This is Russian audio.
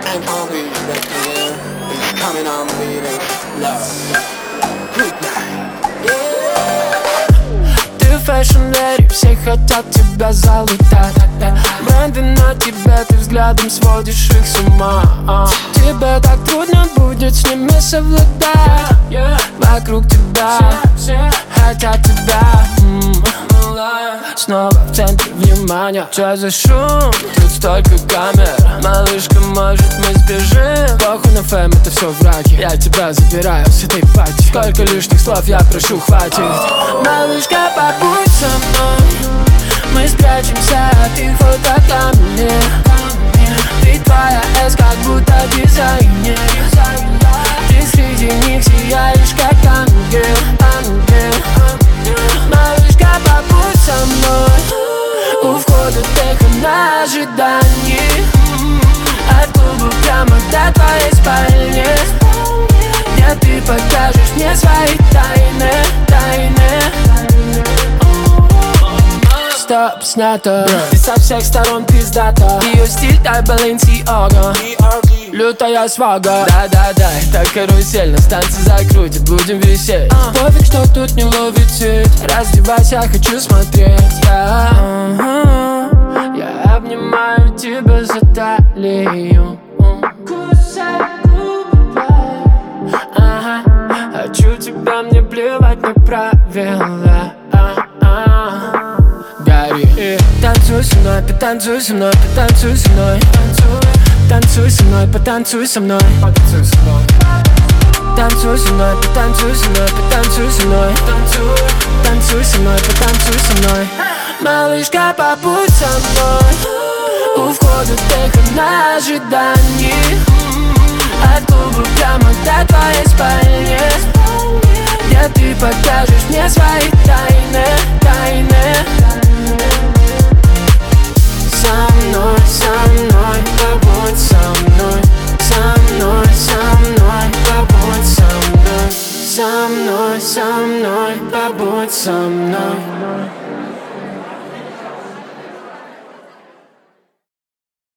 Ain't Palm Beach, that's the year. It's coming on me, it's love. Good night. Ты в фэшн-эре, все хотят тебя залутать. Бренды на тебя, ты взглядом сводишь их с ума. Тебе так трудно будет с ними совладать. Вокруг тебя хотят тебя. Снова в центре внимания. Чё за шум? Тут столько камер. Малышка, может мы сбежим? Похуй на фэм, это все враки. Я тебя забираю с этой пати. Сколько лишних слов, я прошу, хватит. Малышка, побудь со мной. Мы спрячемся от их фотокамер. Ты твоя эс, как будто дизайнер. Ты среди них сияешь, как ангел, ангел. Малышка, побудь со мной. У входа техно на ожидании. От клуба прямо до твоей спальни, где ты покажешь мне свои тайны, тайны. Стоп, снято. Ты со всех сторон пиздата. Ее стиль тай Balenciaga. Лютая свага. Да-да-да, так карусель, нас танцы закрутит, будем висеть. Пофиг, что тут не ловит цвет. Раздевайся, хочу смотреть. Я обнимаю тебя за талию. Кусай губы твои. Хочу тебя, мне плевать на правила. Гори. Танцуй со мной, потанцуй со мной, потанцуй со мной. Танцуй со мной, потанцуй со мной. Танцуй со мной, потанцуй со мной, потанцуй со мной. Танцуй со мной, потанцуй со мной. Малышка, побудь со мной. У входа техно на ожидании. От клуба прямо до твоей спальни, где ты покажешь мне свои тайны, тайны. Со мной, побудь со мной. Со мной, побудь со мной. Со мной, побудь со мной.